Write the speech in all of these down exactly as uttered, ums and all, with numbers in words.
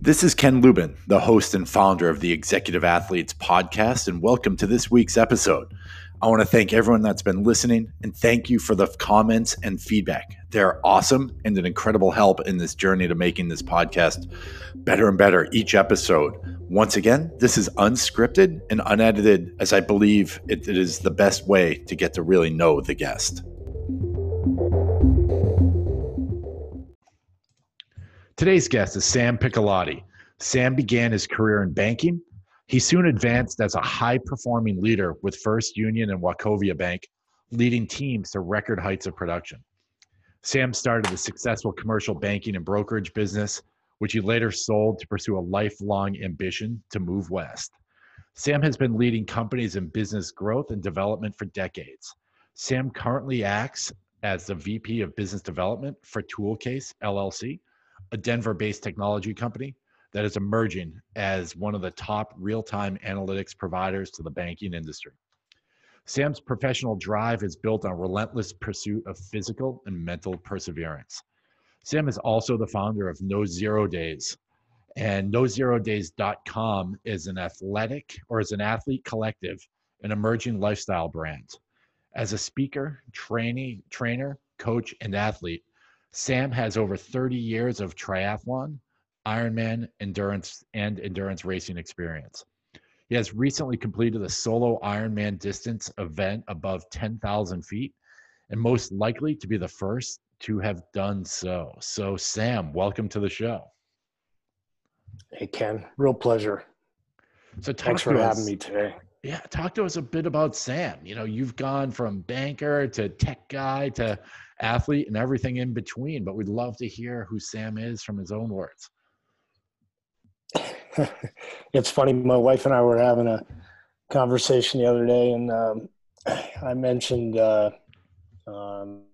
This is Ken Lubin, the host and founder of the Executive Athletes Podcast, and welcome to this week's episode. I want to thank everyone that's been listening, and thank you for the comments and feedback. They're awesome and an incredible help in this journey to making this podcast better and better each episode. Once again, this is unscripted and unedited, as I believe it, it is the best way to get to really know the guest. Today's guest is Sam Piccolotti. Sam began his career in banking. He soon advanced as a high-performing leader with First Union and Wachovia Bank, leading teams to record heights of production. Sam started a successful commercial banking and brokerage business, which he later sold to pursue a lifelong ambition to move west. Sam has been leading companies in business growth and development for decades. Sam currently acts as the V P of Business Development for Toolcase, L L C, a Denver-based technology company that is emerging as one of the top real-time analytics providers to the banking industry. Sam's professional drive is built on relentless pursuit of physical and mental perseverance. Sam is also the founder of No Zero Days, and no zero days dot com is an athletic or is an athlete collective, an emerging lifestyle brand. As a speaker, trainee, trainer, coach, and athlete, Sam has over thirty years of triathlon, Ironman, endurance, and endurance racing experience. He has recently completed a solo Ironman distance event above ten thousand feet, and most likely to be the first to have done so. So, Sam, welcome to the show. Hey, Ken, real pleasure. So, talk Thanks for to having us. me today. Yeah, talk to us a bit about Sam. You know, you've gone from banker to tech guy to athlete and everything in between, but we'd love to hear who Sam is from his own words. It's funny, my wife and I were having a conversation the other day, and um, I mentioned, uh, um,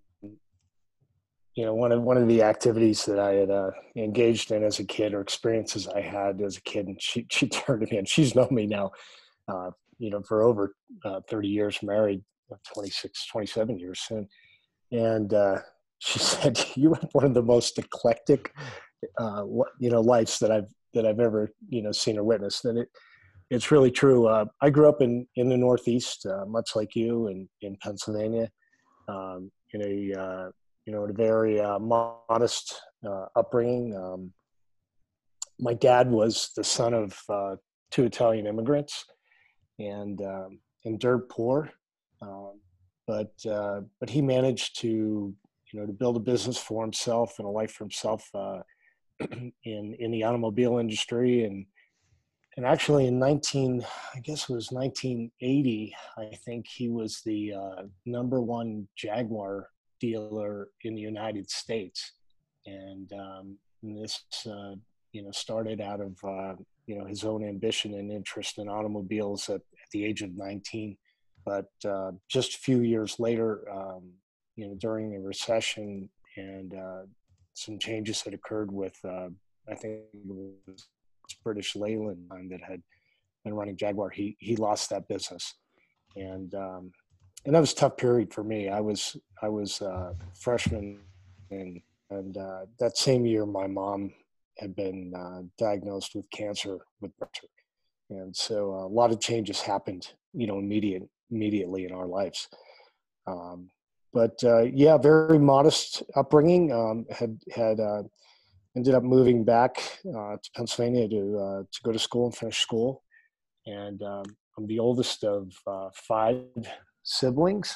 you know, one of one of the activities that I had uh, engaged in as a kid, or experiences I had as a kid, and she she turned to me, and she's known me now, uh, you know, for over uh, thirty years, married, twenty-six, twenty-seven years soon, and uh, she said, "You have one of the most eclectic, uh, you know, lives that I've." that I've ever, you know, seen or witnessed. And it, it's really true. Uh, I grew up in, in the Northeast, uh, much like you, in, in Pennsylvania, um, in a, uh, you know, in a very uh, modest uh, upbringing. Um, my dad was the son of uh, two Italian immigrants and, um, and dirt poor. Um, but, uh, but he managed to, you know, to build a business for himself and a life for himself, uh, in in the automobile industry, and and actually in nineteen I guess it was nineteen eighty, I think he was the uh, number one Jaguar dealer in the United States, and, um, and this uh, you know started out of uh, you know his own ambition and interest in automobiles at, at the age of nineteen, but uh, just a few years later, um, you know during the recession and uh, some changes had occurred with, uh, I think it was British Leyland that had been running Jaguar. He he lost that business, and um, and that was a tough period for me. I was I was a freshman, and and uh, that same year, my mom had been uh, diagnosed with cancer with breast cancer, and so uh, a lot of changes happened, you know, immediate immediately in our lives. Um, But uh, yeah, very modest upbringing. Um, had had uh, ended up moving back uh, to Pennsylvania to uh, to go to school and finish school. And um, I'm the oldest of uh, five siblings,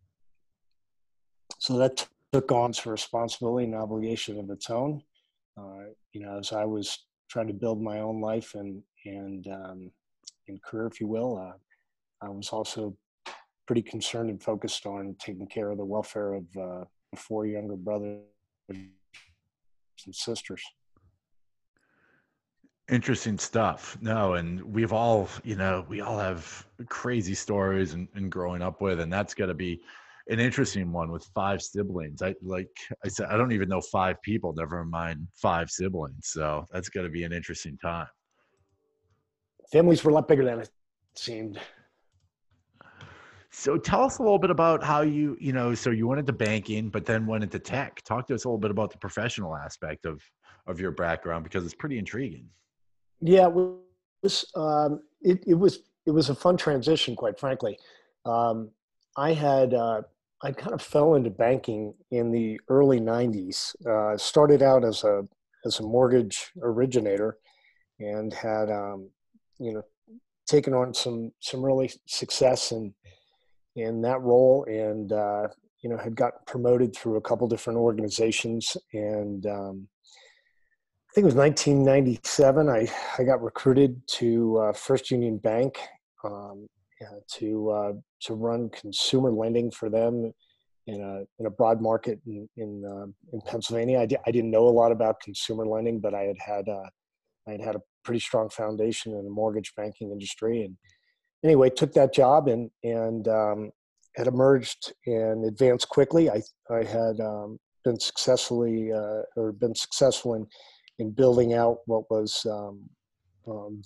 so that t- took on some responsibility and obligation of its own. Uh, you know, as I was trying to build my own life and and um, and career, if you will, uh, I was also pretty concerned and focused on taking care of the welfare of uh, four younger brothers and sisters. Interesting stuff. No, and we've all, you know, we all have crazy stories and, and growing up with, and that's got to be an interesting one with five siblings. I like I said, I don't even know five people, never mind five siblings. So that's got to be an interesting time. Families were a lot bigger than it seemed. So tell us a little bit about how you, you know, so you went into banking, but then went into tech. Talk to us a little bit about the professional aspect of of your background because it's pretty intriguing. Yeah, it was um, it, it was it was a fun transition, quite frankly. Um, I had uh, I kind of fell into banking in the early nineties. Uh, started out as a as a mortgage originator and had um, you know taken on some some really success in in that role, and uh, you know had gotten promoted through a couple different organizations. And um, I think it was nineteen ninety-seven. I, I got recruited to uh, First Union Bank um, uh, to uh, to run consumer lending for them in a in a broad market in in, uh, in Pennsylvania. I, di- I didn't know a lot about consumer lending, but I had had uh, I had had a pretty strong foundation in the mortgage banking industry. And anyway, took that job and and um, had emerged and advanced quickly. I I had um, been successfully uh, or been successful in in building out what was um, um,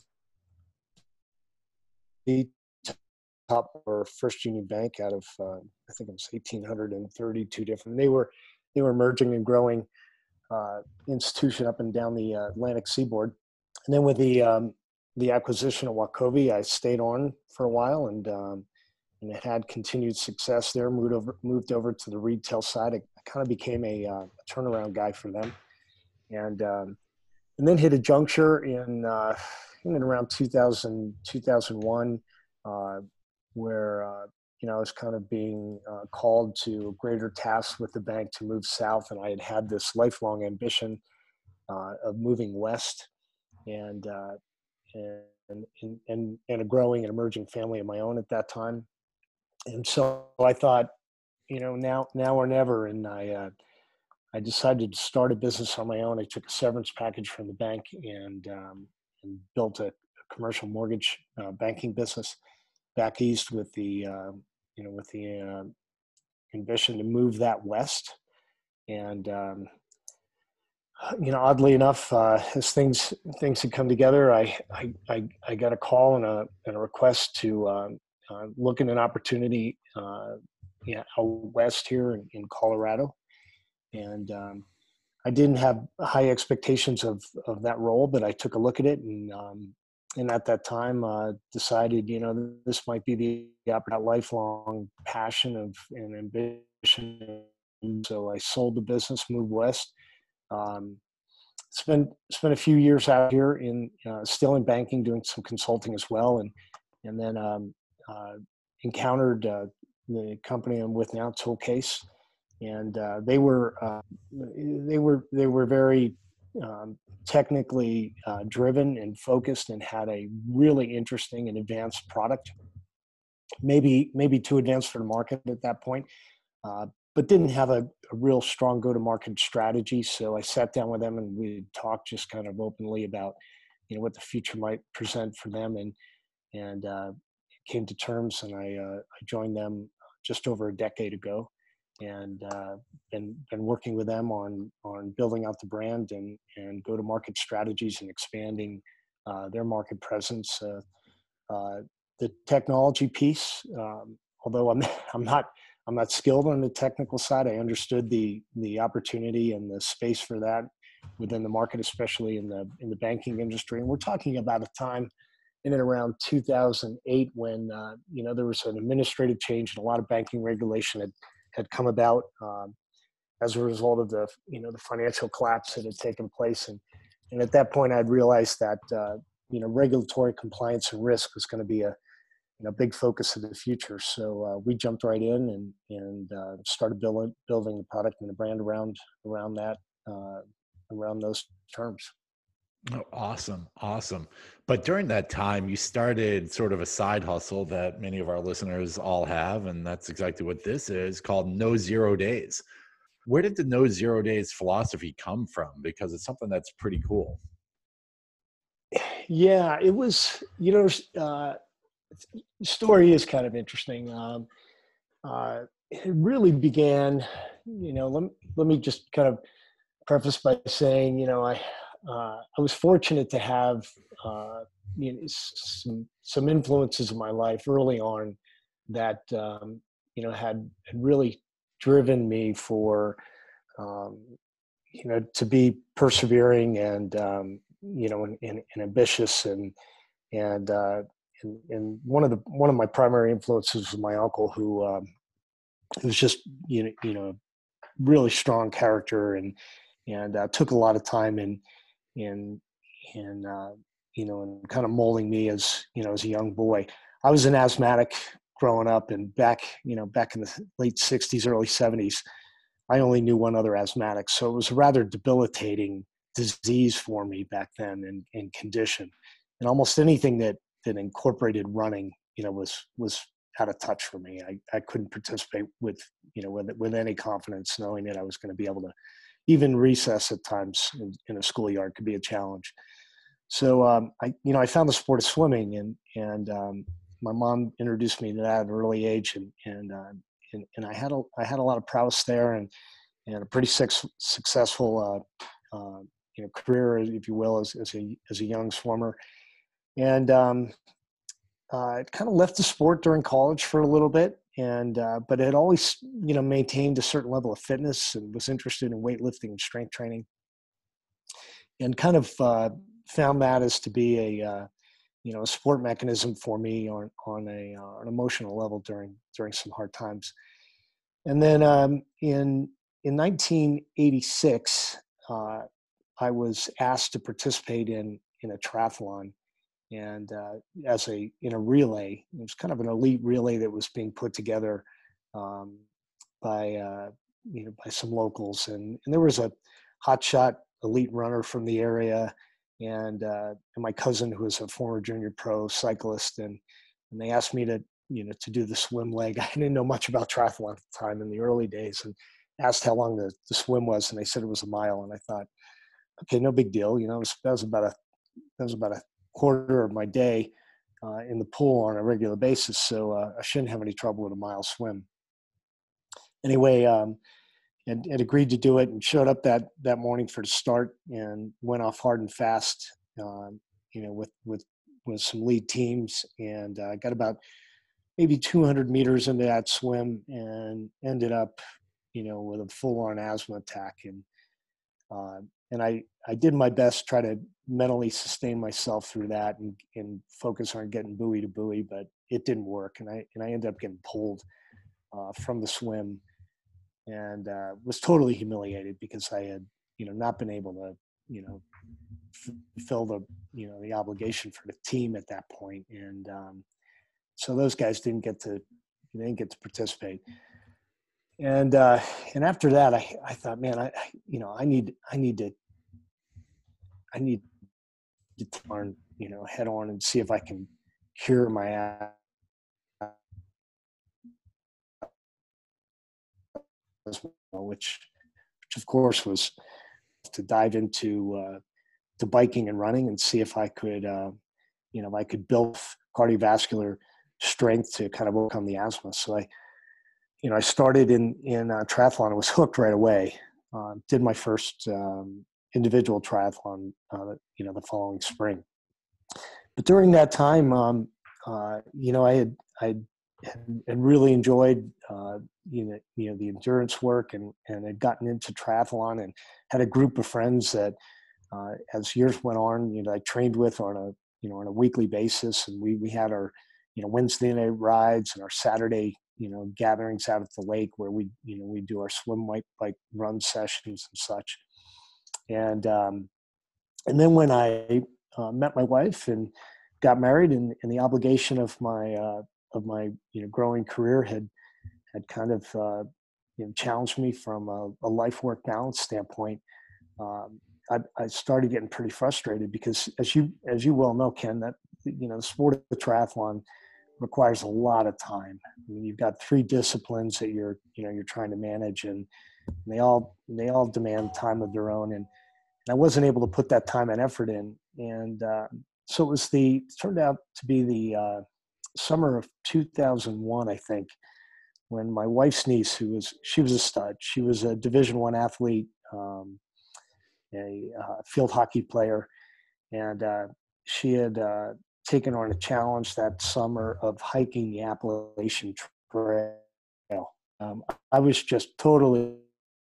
the top or First Union Bank out of uh, I think it was one thousand eight hundred thirty-two different. They were they were emerging and growing uh, institution up and down the uh, Atlantic seaboard. And then with the um, the acquisition of Wachovia, I stayed on for a while and um, and it had continued success there. Moved over moved over to the retail side. I, I kind of became a, uh, a turnaround guy for them, and um, and then hit a juncture in uh, in around two thousand, two thousand one, uh, where uh, you know I was kind of being uh, called to greater tasks with the bank to move south, and I had had this lifelong ambition uh, of moving west, and, uh, and and and and a growing and emerging family of my own at that time, and so I thought, you know, now now or never, and I. Uh, I decided to start a business on my own. I took a severance package from the bank and, um, and built a, a commercial mortgage uh, banking business back east with the uh, you know with the uh, ambition to move that west. And um, you know, oddly enough, uh, as things things had come together, I I, I, I got a call and a, and a request to um, uh, look at an opportunity uh, yeah, out west here in, in Colorado. And um, I didn't have high expectations of, of that role, but I took a look at it and, um, and at that time uh, decided, you know, this might be the that lifelong passion of and ambition. So I sold the business, moved west, um, spent, spent a few years out here in, uh, still in banking, doing some consulting as well. And, and then um, uh, encountered uh, the company I'm with now, Toolcase, and uh, they were uh, they were they were very um, technically uh, driven and focused, and had a really interesting and advanced product. Maybe maybe too advanced for the market at that point, uh, but didn't have a, a real strong go-to-market strategy. So I sat down with them and we talked just kind of openly about you know what the future might present for them, and and uh, came to terms, and I uh, I joined them just over a decade ago, and uh, been been working with them on on building out the brand and and go to market strategies and expanding uh, their market presence. Uh, uh, the technology piece, um, although I'm I'm not I'm not skilled on the technical side, I understood the the opportunity and the space for that within the market, especially in the in the banking industry. And we're talking about a time in and around two thousand eight when uh, you know there was an administrative change and a lot of banking regulation had had come about um, as a result of the you know the financial collapse that had taken place, and and at that point I'd realized that uh, you know regulatory compliance and risk was going to be a you know big focus of the future. So uh, we jumped right in and and uh, started building building the product and the brand around around that uh, around those terms. Oh, awesome. Awesome. But during that time, you started sort of a side hustle that many of our listeners all have. And that's exactly what this is, called No Zero Days. Where did the No Zero Days philosophy come from? Because it's something that's pretty cool. Yeah, it was, you know, uh, story is kind of interesting. Um, uh, it really began, you know, let, let me just kind of preface by saying, you know, I, uh, I was fortunate to have, uh, you know, some, some influences in my life early on that, um, you know, had, had really driven me for, um, you know, to be persevering and, um, you know, and, and, and ambitious and, and, uh, and, and one of the, one of my primary influences was my uncle who, um, was just, you know, you know, really strong character and, and, uh, took a lot of time in, in, in, uh, you know, and kind of molding me as, you know, as a young boy. I was an asthmatic growing up, and back, you know, back in the late sixties, early seventies, I only knew one other asthmatic. So it was a rather debilitating disease for me back then, and, and condition. And almost anything that, that incorporated running, you know, was, was out of touch for me. I, I couldn't participate with, you know, with, with any confidence, knowing that I was going to be able to, even recess at times in, in a schoolyard could be a challenge. So, um, I, you know, I found the sport of swimming, and, and, um, my mom introduced me to that at an early age, and, and, uh, and, and I had a, I had a lot of prowess there, and, and a pretty six, successful, uh, uh, you know, career, if you will, as, as a, as a young swimmer. And, um, uh, it kind of left the sport during college for a little bit. And, uh, but it always, you know, maintained a certain level of fitness, and was interested in weightlifting and strength training, and kind of, uh, found that as to be a, uh, you know, a support mechanism for me on, on a, uh, an emotional level during, during some hard times. And then, um, in, in nineteen eighty-six, uh, I was asked to participate in, in a triathlon, and, uh, as a, in a relay. It was kind of an elite relay that was being put together, um, by, uh, you know, by some locals. And, and there was a hotshot elite runner from the area, and, uh, and my cousin, who was a former junior pro cyclist. And, and they asked me to, you know, to do the swim leg. I didn't know much about triathlon at the time in the early days, and asked how long the, the swim was. And they said it was a mile. And I thought, okay, no big deal. You know, it was, that was about a, that was about a quarter of my day, uh, in the pool on a regular basis. So, uh, I shouldn't have any trouble with a mile swim. Anyway, um, and, and agreed to do it, and showed up that, that morning for the start, and went off hard and fast, um, you know, with, with, with some lead teams, and, uh, got about maybe two hundred meters into that swim, and ended up, you know, with a full on asthma attack. And, uh, and I, I did my best to try to mentally sustain myself through that, and, and focus on getting buoy to buoy, but it didn't work. And I, and I ended up getting pulled, uh, from the swim, and, uh, was totally humiliated, because I had, you know, not been able to, you know, fulfill the, you know, the obligation for the team at that point. And, um, so those guys didn't get to, they didn't get to participate. And, uh, and after that, I, I thought, man, I, you know, I need, I need to, I need to turn, you know, head on and see if I can cure my, asthma, which, which of course was to dive into, uh, to biking and running, and see if I could, uh, you know, if I could build cardiovascular strength to kind of overcome the asthma. So I, you know, I started in, in uh, triathlon. I was hooked right away. Uh, did my first, um, individual triathlon, uh, you know, the following spring. But during that time, um, uh, you know, I had, I had really enjoyed, uh, you know, you know, the endurance work, and, and had gotten into triathlon, and had a group of friends that, uh, as years went on, you know, I trained with on a, you know, on a weekly basis. And we, we had our, you know, Wednesday night rides, and our Saturday, you know, gatherings out at the lake, where we, you know, we do our swim bike, bike run sessions and such. And, um, and then when I, uh, met my wife and got married, and, and the obligation of my, uh, of my, you know, growing career had, had kind of, uh, you know, challenged me from a, a life work balance standpoint. Um, I, I started getting pretty frustrated, because, as you, as you well know, Ken, that, you know, the sport of triathlon requires a lot of time. I mean, you've got three disciplines that you're, you know, you're trying to manage, and, and they all, they all demand time of their own. And, and I wasn't able to put that time and effort in. And, uh, so it was the, it turned out to be the, uh, summer of two thousand one, I think, when my wife's niece, who was, she was a stud, she was a Division One athlete, um, a uh, field hockey player. And, uh, she had, uh, taken on a challenge that summer of hiking the Appalachian Trail. Um, I was just totally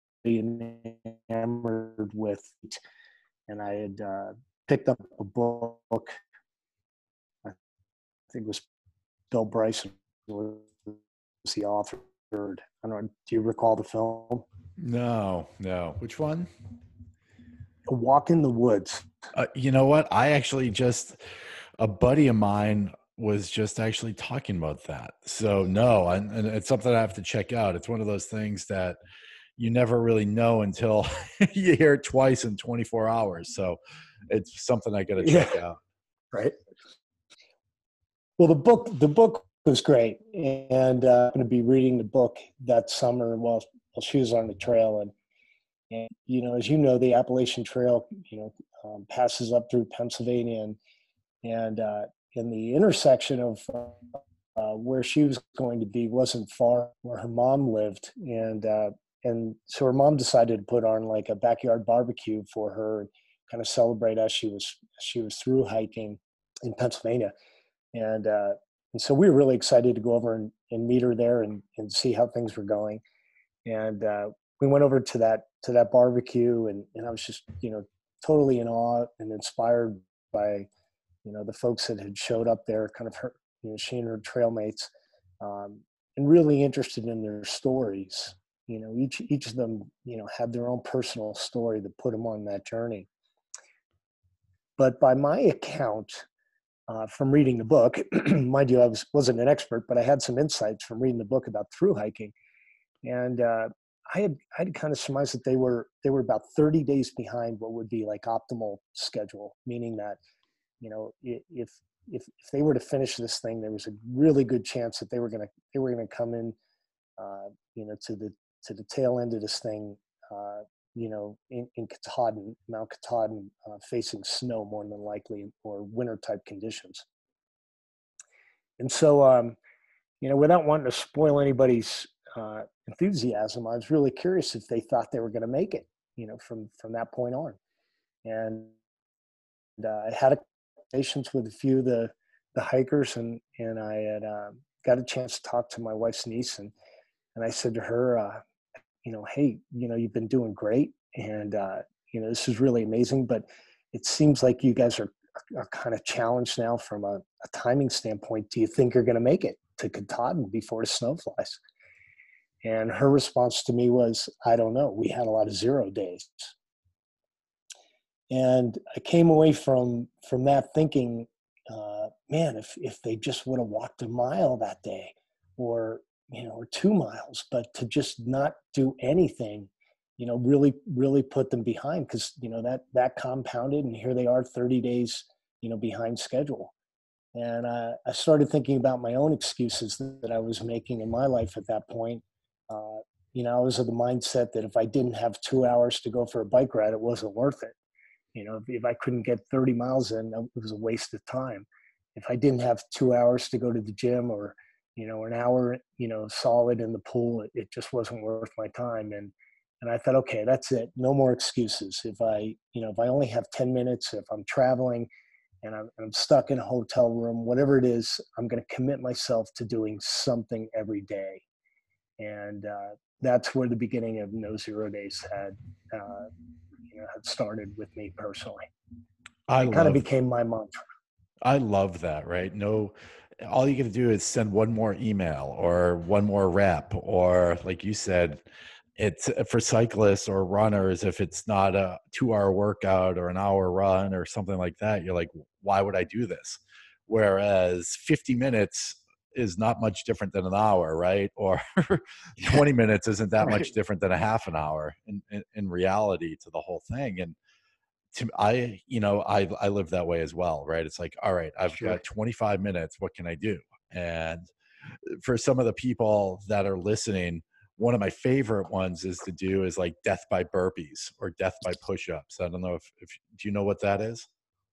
enamored with it, and I had uh, picked up a book. I think it was Bill Bryson was the author. I don't know. Do you recall the film? No, no. Which one? A Walk in the Woods. Uh, you know what? I actually just, a buddy of mine was just actually talking about that. So no, and, and it's something I have to check out. It's one of those things that you never really know until you hear it twice in twenty-four hours. So it's something I got to check Yeah. out. Right. Well, the book, the book was great. And uh, I'm going to be reading the book that summer while, while she was on the trail. And, and, you know, as you know, the Appalachian Trail, you know, um, passes up through Pennsylvania, and, and uh, in the intersection of uh, where she was going to be wasn't far where her mom lived. And, uh, and so her mom decided to put on like a backyard barbecue for her and kind of celebrate as she was, as she was through hiking in Pennsylvania. And, uh, and so we were really excited to go over and, and meet her there and, and see how things were going. And uh, we went over to that, to that barbecue, and, and I was just, you know, totally in awe and inspired by, you know, the folks that had showed up there, kind of her, you know, she and her trail mates, um, and really interested in their stories. You know, each, each of them, you know, had their own personal story that put them on that journey. But by my account, uh, from reading the book, mind you, I was, wasn't an expert, but I had some insights from reading the book about through hiking. And uh, I had, I had kind of surmised that they were, they were about thirty days behind what would be like optimal schedule, meaning that, you know, if, if, if they were to finish this thing, there was a really good chance that they were going to, they were going to come in, uh, you know, to the, to the tail end of this thing, uh, you know, in, in Katahdin, Mount Katahdin, uh, facing snow more than likely, or winter type conditions. And so, um, you know, without wanting to spoil anybody's uh, enthusiasm, I was really curious if they thought they were going to make it, you know, from, from that point on. And uh, I had a conversations with a few of the, the hikers, and, and I had uh, got a chance to talk to my wife's niece, and, and I said to her, uh, you know, hey, you know, you've been doing great, and, uh, you know, this is really amazing, but it seems like you guys are, are kind of challenged now from a, a timing standpoint. Do you think you're going to make it to Katahdin before the snow flies? And her response to me was, I don't know. We had a lot of zero days. And I came away from, from that thinking, uh, man, if, if they just would have walked a mile that day, or, you know, or two miles, but to just not do anything, you know, really, really put them behind, because, you know, that, that compounded, and here they are thirty days, you know, behind schedule. And uh, I started thinking about my own excuses that, that I was making in my life at that point. Uh, you know, I was of the mindset that if I didn't have two hours to go for a bike ride, it wasn't worth it. You know, if, if I couldn't get thirty miles in, it was a waste of time. If I didn't have two hours to go to the gym, or, you know, an hour, you know, solid in the pool, it, it just wasn't worth my time. And, and I thought, okay, that's it. No more excuses. If I, you know, if I only have ten minutes, if I'm traveling and I'm, I'm stuck in a hotel room, whatever it is, I'm going to commit myself to doing something every day. And uh, that's where the beginning of No Zero Days had, uh, you know, had started with me personally. I It kind of love, became my mantra. I love that, right? No, all you got to do is send one more email or one more rep, or like you said, it's for cyclists or runners. If it's not a two hour workout or an hour run or something like that, you're like, why would I do this? Whereas fifty minutes is not much different than an hour, right? Or twenty minutes isn't that Right. much different than a half an hour in, in, in reality to the whole thing. And to I, you know, I, I live that way as well, right? It's like, all right, I've Sure. got twenty-five minutes. What can I do? And for some of the people that are listening, one of my favorite ones is to do is like death by burpees or death by push-ups. I don't know if, if do you know what that is?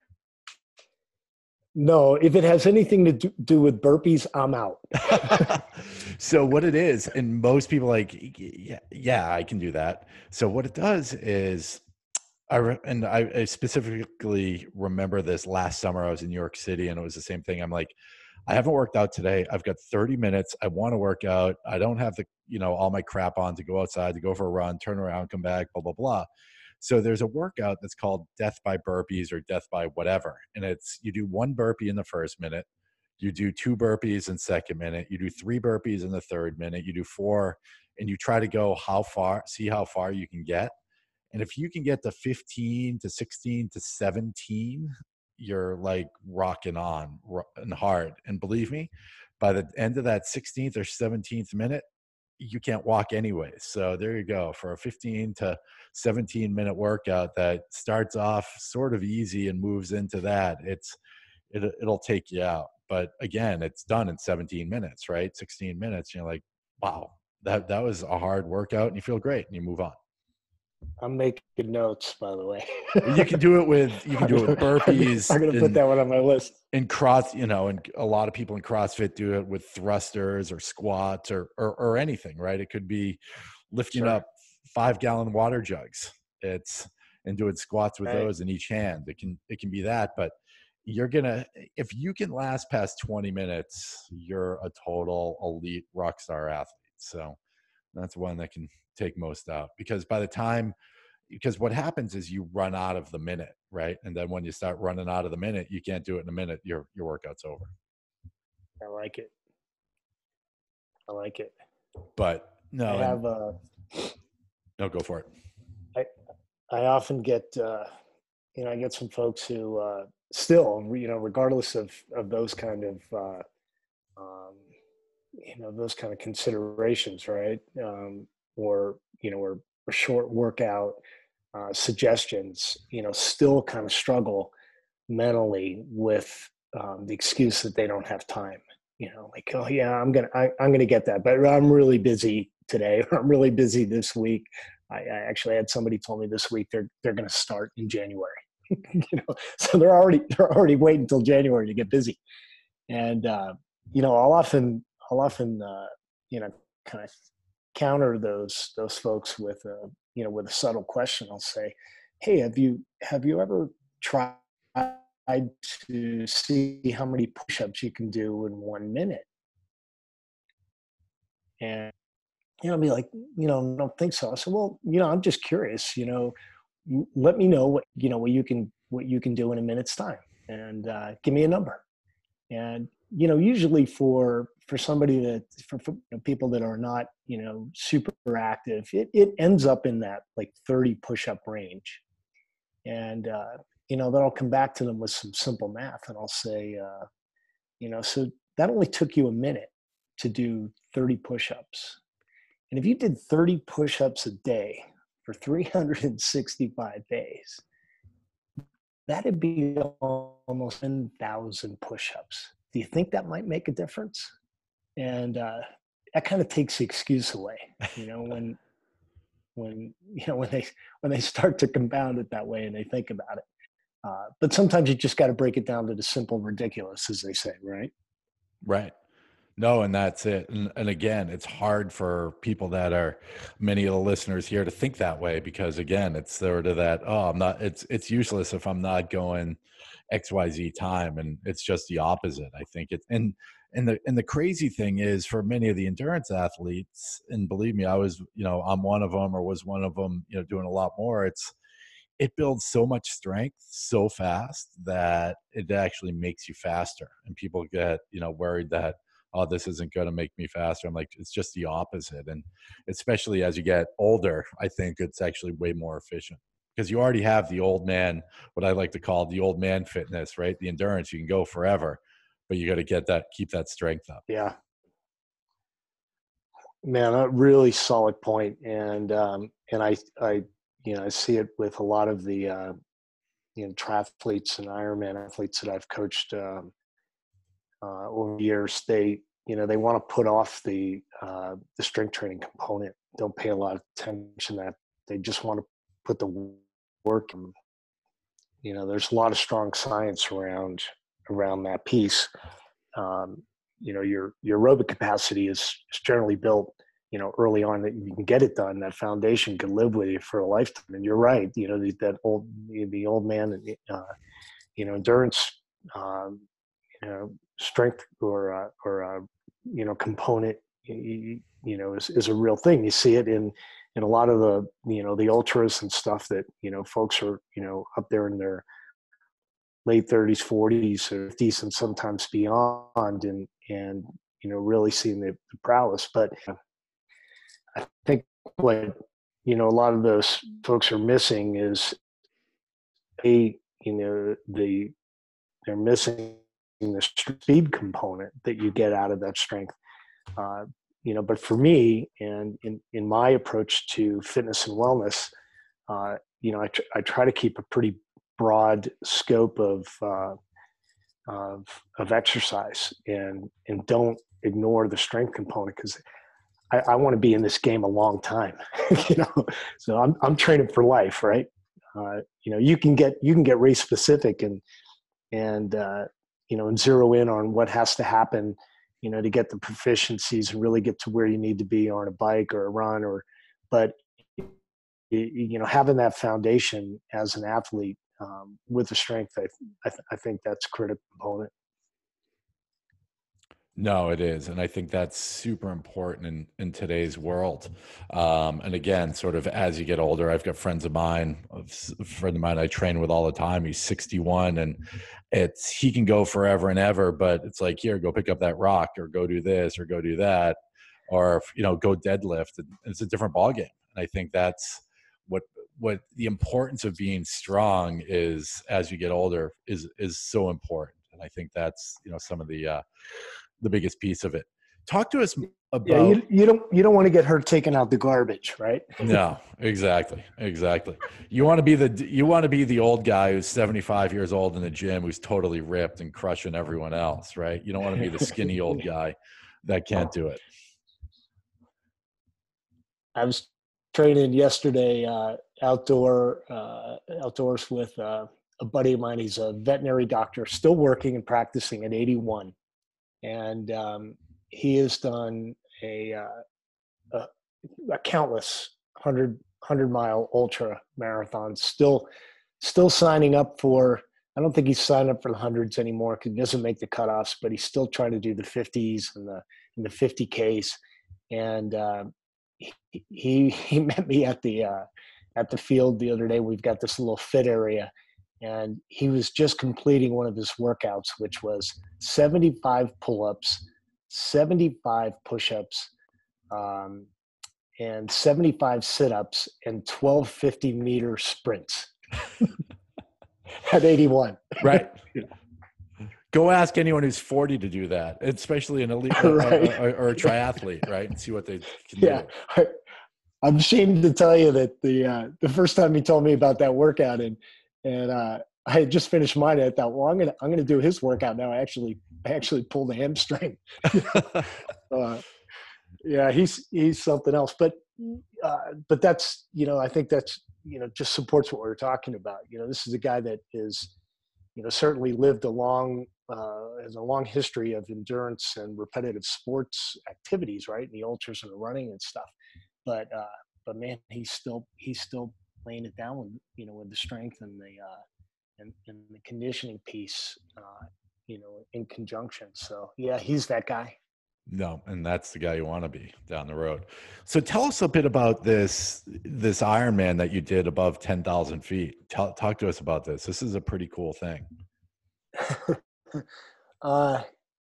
No, if it has anything to do, do with burpees, I'm out. So what it is, and most people like, yeah, yeah, I can do that. So what it does is I re- and I, I specifically remember this last summer. I was in New York City, and it was the same thing. I'm like, I haven't worked out today. I've got thirty minutes. I want to work out. I don't have the, you know, all my crap on to go outside, to go for a run, turn around, come back, blah, blah, blah. So there's a workout that's called death by burpees or death by whatever. And it's, you do one burpee in the first minute, you do two burpees in second minute, you do three burpees in the third minute, you do four, and you try to go how far, see how far you can get. And if you can get to fifteen to sixteen to seventeen, you're like rocking on and hard. And believe me, by the end of that sixteenth or seventeenth minute, you can't walk anyway. So there you go, for a fifteen to seventeen minute workout that starts off sort of easy and moves into that, it's it, it'll take you out. But again, it's done in seventeen minutes, right? sixteen minutes. You're like, wow, that that was a hard workout, and you feel great, and you move on. I'm making notes, by the way. You can do it with you can do it with burpees. I'm going to put that one on my list. In cross, you know, and a lot of people in CrossFit do it with thrusters or squats or or, or anything, right? It could be lifting Sure. up five gallon water jugs. It's and doing squats with Right. those in each hand. It can it can be that, but you're gonna if you can last past twenty minutes, you're a total elite rock star athlete. So that's one that can take most out, because by the time because what happens is you run out of the minute, right? And then when you start running out of the minute, you can't do it in a minute. Your your workout's over. I like it. I like it. But no, I and, have uh no, go for it. I I often get uh you know, I get some folks who uh still, you know, regardless of of those kind of uh um you know, those kind of considerations, right? Um or, you know, or, or short workout uh suggestions, you know, still kind of struggle mentally with um, the excuse that they don't have time. You know, like, oh yeah, I'm gonna, I, I'm gonna get that, but I'm really busy today, or I'm really busy this week. I, I actually had somebody told me this week they're they're gonna start in January. You know, so they're already they're already waiting until January to get busy. And uh, you know, I'll often I'll often uh, you know kind of counter those those folks with a you know with a subtle question. I'll say, hey, have you have you ever tried to see how many push-ups you can do in one minute? And you know, I'll be like, you know, I don't think so. I said, well, you know, I'm just curious. You know, let me know what you know what you can what you can do in a minute's time, and uh, give me a number. And you know, usually for for somebody that for, for you know, people that are not you know super active, it it ends up in that like thirty push-up range. And uh, you know, then I'll come back to them with some simple math, and I'll say, uh, you know, so that only took you a minute to do thirty push-ups. And if you did thirty push-ups a day for three hundred sixty-five days, that'd be almost ten thousand push-ups. Do you think that might make a difference? And uh, that kind of takes the excuse away, you know, when when you know when they when they start to compound it that way and they think about it. Uh, but sometimes you just got to break it down to the simple ridiculous, as they say, right? Right. No, and that's it. And, and again, it's hard for people that are many of the listeners here to think that way, because again, it's sort of that, oh, I'm not, it's, it's useless if I'm not going X Y Z time. And it's just the opposite. I think it, and, and the, and the crazy thing is for many of the endurance athletes, and believe me, I was, you know, I'm one of them or was one of them, you know, doing a lot more. It's, it builds so much strength so fast that it actually makes you faster. And people get, you know, worried that, oh, this isn't going to make me faster. I'm like, it's just the opposite. And especially as you get older, I think it's actually way more efficient, because you already have the old man, what I like to call the old man fitness, right? The endurance, you can go forever, but you got to get that, keep that strength up. Yeah. Man, a really solid point. And, um, and I, I, you know, I see it with a lot of the, uh, you know, triathletes and Ironman athletes that I've coached, um, uh, over the years. They, you know, they want to put off the, uh, the strength training component. Don't pay a lot of attention to that. They just want to put the work in. You know, there's a lot of strong science around, around that piece. Um, you know, your, your aerobic capacity is, is generally built you know, early on that you can get it done, that foundation can live with you for a lifetime. And you're right, you know, the, that old, the old man, uh, you know, endurance, um, you know, strength or, uh, or, uh, you know, component, you, you know, is, is a real thing. You see it in, in a lot of the, you know, the ultras and stuff that, you know, folks are, you know, up there in their late thirties, forties, or fifties, and sometimes beyond, and, and, you know, really seeing the, the prowess. But I think what, you know, a lot of those folks are missing is a, you know, the, they're missing the speed component that you get out of that strength. Uh, you know, but for me, and in, in my approach to fitness and wellness, uh, you know, I, tr- I try to keep a pretty broad scope of, uh, of, of exercise, and, and don't ignore the strength component, because I, I want to be in this game a long time, you know, so I'm, I'm training for life. Right. Uh, you know, you can get, you can get race specific and, and, uh, you know, and zero in on what has to happen, you know, to get the proficiencies and really get to where you need to be on a bike or a run, or, but, you know, having that foundation as an athlete, um, with the strength, I, I, th- I think that's a critical component. No, it is. And I think that's super important in, in today's world. Um, and again, sort of as you get older, I've got friends of mine, a friend of mine I train with all the time. He's sixty-one, and it's, he can go forever and ever, but it's like, here, go pick up that rock, or go do this, or go do that, or, you know, go deadlift. And it's a different ballgame. And I think that's what, what the importance of being strong is as you get older is, is so important. And I think that's, you know, some of the, uh, the biggest piece of it. Talk to us Yeah. about. You, you don't, you don't want to get hurt taking out the garbage, right? No, exactly. Exactly. You want to be the, you want to be the old guy who's seventy-five years old in the gym, who's totally ripped and crushing everyone else, right? You don't want to be the skinny old guy that can't do it. I was training yesterday, uh, outdoor, uh, outdoors with, uh, a buddy of mine. He's a veterinary doctor, still working and practicing at eighty-one. And, um, he has done a, uh, a, a countless hundred hundred mile ultra marathons. Still, still signing up for. I don't think he's signed up for the hundreds anymore because he doesn't make the cutoffs. But he's still trying to do the fifties and the and the fifty Ks. And uh, he, he he met me at the uh, at the field the other day. We've got this little fit area, and he was just completing one of his workouts, which was seventy-five pull-ups, seventy-five push-ups, um, and seventy-five sit-ups, and twelve fifty meter sprints at eighty-one. Right. Go ask anyone who's forty to do that, especially an elite Right. or, or, or a triathlete, right? And see what they can Yeah. do. I'm ashamed to tell you that the uh, the first time he told me about that workout, and and uh, I had just finished mine, I thought, well, I'm gonna I'm gonna do his workout now. I actually I actually pulled a hamstring. uh, yeah, he's he's something else. But uh, but that's, you know, I think that's, you know, just supports what we're talking about. You know, this is a guy that is, you know, certainly lived a long uh, has a long history of endurance and repetitive sports activities, right? And the ultras and the running and stuff. But uh, but man, he's still he's still laying it down with, you know, with the strength and the uh, and, and the conditioning piece, uh, you know, in conjunction. So yeah, he's that guy. No, and that's the guy you want to be down the road. So tell us a bit about this this Ironman that you did above ten thousand feet. Tell, talk to us about this. This is a pretty cool thing. uh,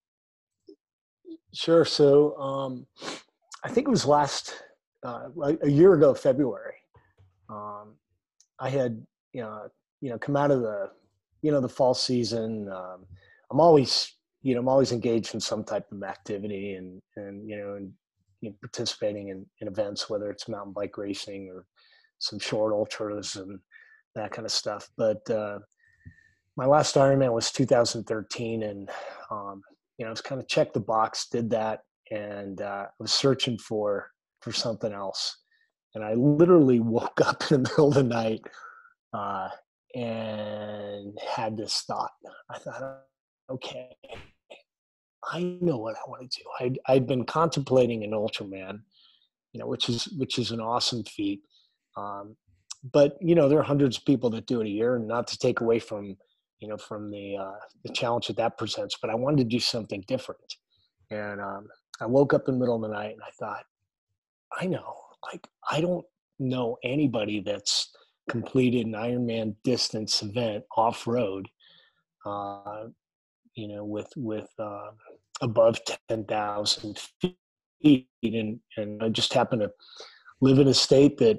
sure. So um, I think it was last uh, a year ago, February. Um, I had, you know, you know, come out of the, you know, the fall season. Um, I'm always, you know, I'm always engaged in some type of activity, and, and, you know, and you know, participating in, in events, whether it's mountain bike racing or some short ultras and that kind of stuff. But uh, my last Ironman was two thousand thirteen, and, um, you know, I was kind of checked the box, did that. And uh, I was searching for, for something else. And I literally woke up in the middle of the night uh, and had this thought. I thought, okay, I know what I want to do. I'd, I'd been contemplating an Ultraman, you know, which is which is an awesome feat. Um, but you know, there are hundreds of people that do it a year, and not to take away from you know from the uh, the challenge that that presents. But I wanted to do something different, and um, I woke up in the middle of the night and I thought, I know, like I don't know anybody that's completed an Ironman distance event off road, uh, you know, with with uh, above ten thousand feet, and and I just happen to live in a state that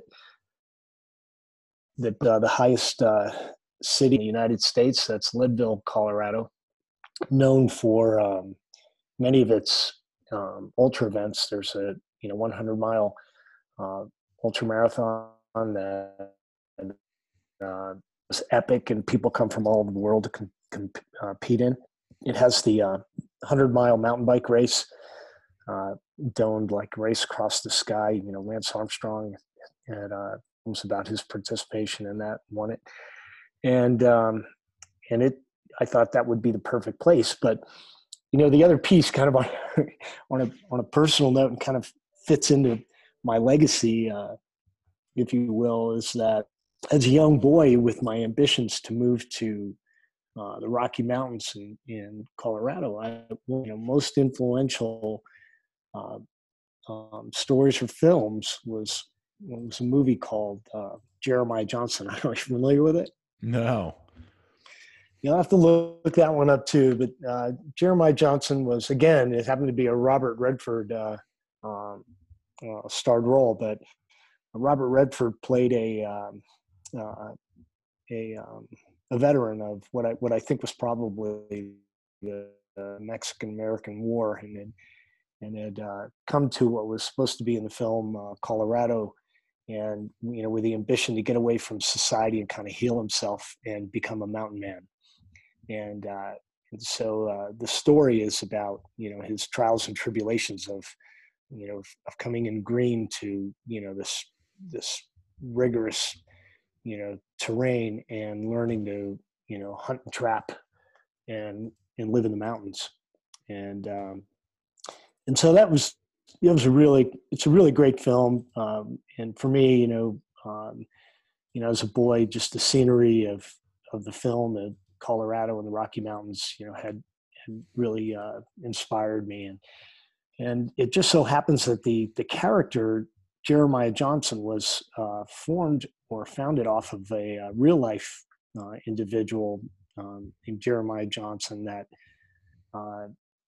that uh, the highest uh, city in the United States, that's Leadville, Colorado, known for um, many of its um, ultra events. There's a you know one hundred mile uh, ultra marathon that uh, is epic, and people come from all over the world to com- com- uh, compete in. It has the uh, one hundred mile mountain bike race, uh, domed like race across the sky. You know, Lance Armstrong had uh, was about his participation in that, won it, and um, and it. I thought that would be the perfect place, but you know, the other piece, kind of on on a on a personal note, and kind of fits into my legacy, uh, if you will, is that as a young boy with my ambitions to move to uh, the Rocky Mountains in, in Colorado, I, you know, most influential uh, um, stories or films was was a movie called uh, Jeremiah Johnson. I don't know if you're familiar with it. No. You'll have to look that one up too. But uh, Jeremiah Johnson was, again, it happened to be a Robert Redford uh, um, uh, starred role, but Robert Redford played a um, uh, a um, a veteran of what I what I think was probably the uh, Mexican American War, and had, and had uh, come to what was supposed to be in the film uh, Colorado, and you know, with the ambition to get away from society and kind of heal himself and become a mountain man. And, uh, and so uh, the story is about you know his trials and tribulations of you know of coming in green to you know this this rigorous you know terrain, and learning to you know hunt and trap and and live in the mountains. And um, and so that was it was a really it's a really great film. Um, and for me, you know um, you know as a boy, just the scenery of of the film and Colorado and the Rocky Mountains, you know, had, had really uh, inspired me. And and it just so happens that the the character Jeremiah Johnson was uh, formed or founded off of a uh, real life uh, individual um, named Jeremiah Johnson that uh,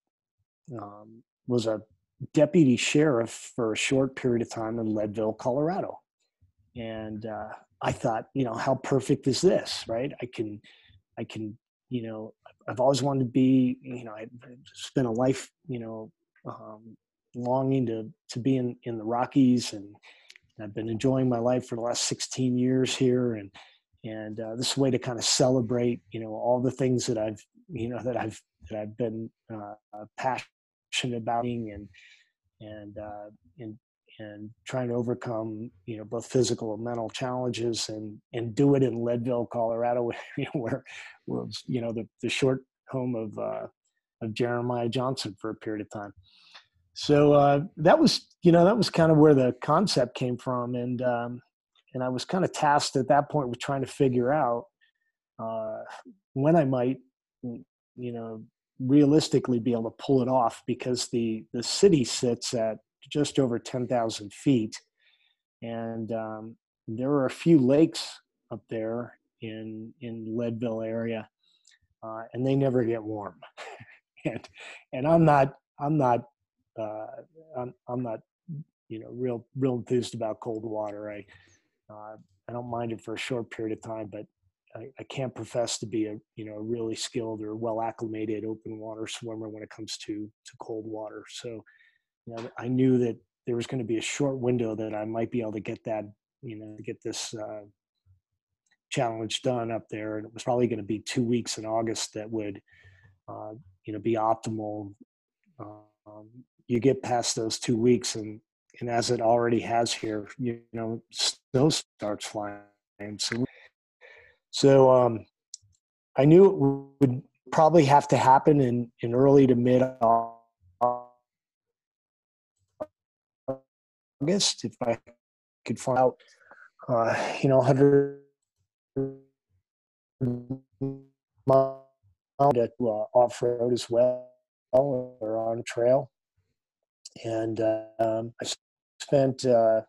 um, was a deputy sheriff for a short period of time in Leadville, Colorado. And uh, I thought, you know, how perfect is this, right? I can I can, you know, I've always wanted to be, you know, I spent a life, you know, um, longing to to be in, in the Rockies, and I've been enjoying my life for the last sixteen years here, and and uh, this is a way to kind of celebrate, you know, all the things that I've, you know, that I've that I've been uh, passionate about, and and uh, and and trying to overcome, you know, both physical and mental challenges, and and do it in Leadville, Colorado, you know, where, where was, you know, the, the short home of uh, of Jeremiah Johnson for a period of time. So uh, that was, you know, that was kind of where the concept came from, and um, and I was kind of tasked at that point with trying to figure out uh, when I might, you know, realistically be able to pull it off, because the the city sits at just over ten thousand feet. And um, there are a few lakes up there in, in Leadville area, uh, and they never get warm. and, and I'm not, I'm not, uh, I'm, I'm not, you know, real, real enthused about cold water. I, uh, I don't mind it for a short period of time, but I, I can't profess to be a, you know, really skilled or well acclimated open water swimmer when it comes to, to cold water. So, you know, I knew that there was going to be a short window that I might be able to get that, you know, to get this uh, challenge done up there. And it was probably going to be two weeks in August that would, uh, you know, be optimal. Um, you get past those two weeks, and, and as it already has here, you know, snow starts flying. So, so um, I knew it would probably have to happen in, in early to mid August. August if I could find out, uh, you know, one hundred miles to uh, off-road as well or on trail. And uh, um, I spent uh,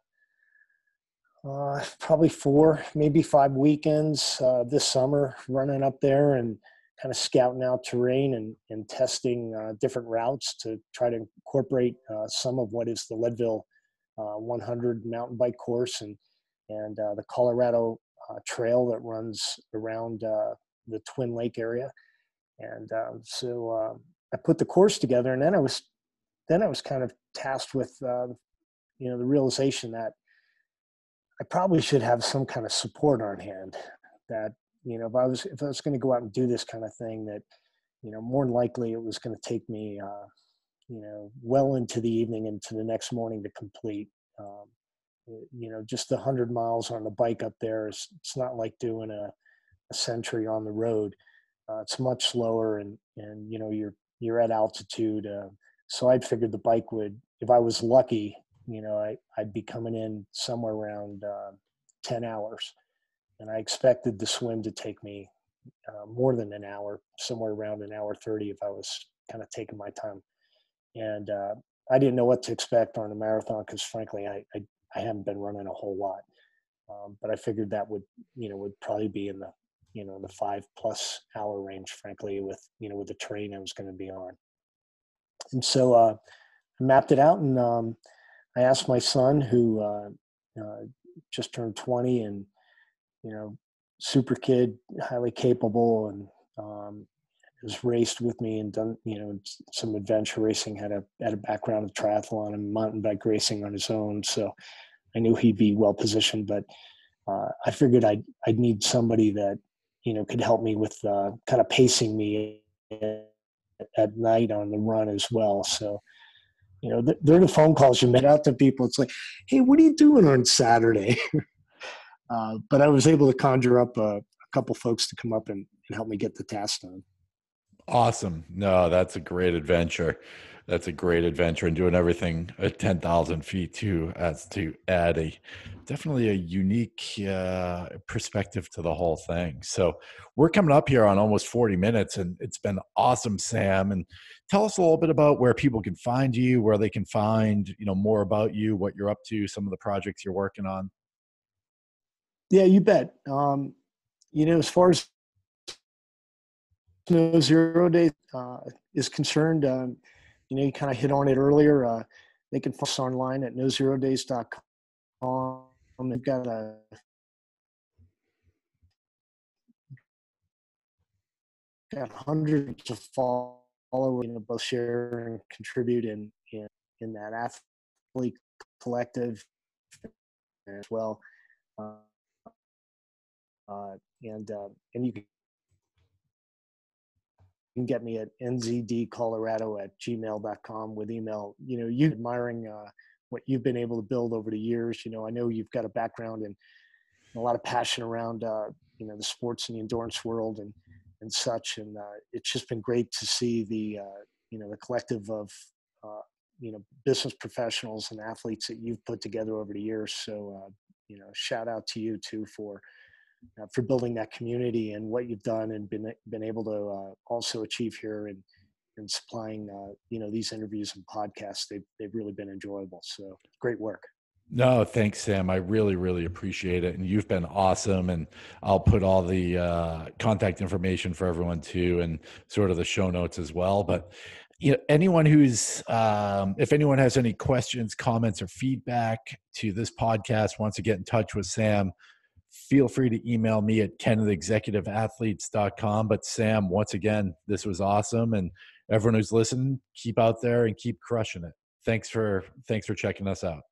uh, probably four, maybe five weekends uh, this summer running up there and kind of scouting out terrain and, and testing uh, different routes to try to incorporate uh, some of what is the Leadville uh, one hundred mountain bike course and, and uh, the Colorado uh, trail that runs around uh, the Twin Lake area. And um, so uh, I put the course together, and then I was, then I was kind of tasked with, uh, you know, the realization that I probably should have some kind of support on hand. That, you know, if I was if I was going to go out and do this kind of thing, that, you know, more than likely it was going to take me, uh, you know, well into the evening into the next morning to complete. Um, you know, just the hundred miles on the bike up there is, it's not like doing a, a century on the road. Uh, it's much slower, and and you know you're you're at altitude. Uh, so I figured the bike would, if I was lucky, you know, I I'd be coming in somewhere around uh, ten hours, and I expected the swim to take me uh, more than an hour, somewhere around an hour thirty if I was kind of taking my time. And uh, I didn't know what to expect on a marathon because, frankly, I, I I haven't been running a whole lot. Um, but I figured that would, you know, would probably be in the, you know, the five plus hour range, frankly, with, you know, with the train I was going to be on. And so uh, I mapped it out, and um, I asked my son, who uh, uh, just turned twenty and, you know, super kid, highly capable, and um, has raced with me and done, you know, some adventure racing, had a, had a background of triathlon and mountain bike racing on his own. So I knew he'd be well positioned, but uh, I figured I'd, I'd need somebody that, you know, could help me with uh, kind of pacing me at night on the run as well. So, you know, they're the phone calls you made out to people. It's like, hey, what are you doing on Saturday? uh, but I was able to conjure up a, a couple folks to come up and, and help me get the task done. Awesome. No, that's a great adventure. That's a great adventure, and doing everything at ten thousand feet too, as to add a definitely a unique uh, perspective to the whole thing. So we're coming up here on almost forty minutes, and it's been awesome, Sam. And tell us a little bit about where people can find you, where they can find, you know, more about you, what you're up to, some of the projects you're working on. Yeah, you bet. Um, you know, as far as No Zero Days uh, is concerned, um, you know, you kind of hit on it earlier. Uh, they can find us online at no zero days dot com. They've got a got hundreds of followers, you know, both share and contribute in in, in that athlete collective as well. Uh, uh, and uh, and you can. You can get me at n z d colorado at gmail dot com with email. You know, you admiring uh, what you've been able to build over the years. You know, I know you've got a background and a lot of passion around, uh, you know, the sports and the endurance world and, and such. And uh, it's just been great to see the, uh, you know, the collective of, uh, you know, business professionals and athletes that you've put together over the years. So, uh, you know, shout out to you too for, Uh, for building that community and what you've done and been been able to uh, also achieve here and and supplying uh, you know these interviews and podcasts. They've they've really been enjoyable. So great work. No, thanks, Sam. I really, really appreciate it. And you've been awesome. And I'll put all the uh, contact information for everyone too, and sort of the show notes as well. But you know, anyone who's, um, if anyone has any questions, comments, or feedback to this podcast, wants to get in touch with Sam, feel free to email me at ken at executive athletes dot com. But Sam, once again, this was awesome. And everyone who's listening, keep out there and keep crushing it. Thanks for, thanks for checking us out.